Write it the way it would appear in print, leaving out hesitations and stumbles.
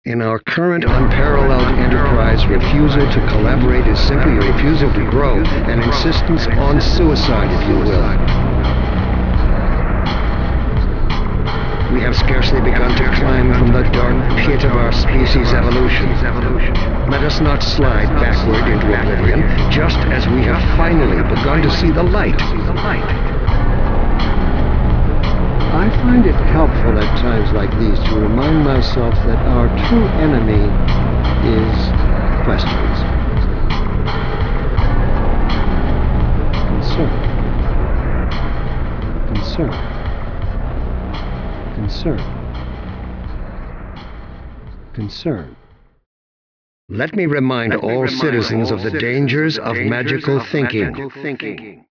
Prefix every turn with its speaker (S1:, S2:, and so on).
S1: In our current unparalleled enterprise, refusal to collaborate is simply a refusal to grow, an insistence on suicide, if you will. We have scarcely begun to climb from the dark pit of our species' evolution. Let us not slide backward into oblivion, just as we have finally begun to see the light. I find it helpful at times like these to remind myself that our true enemy is questions. Concern. Let me remind all citizens of the dangers of magical thinking.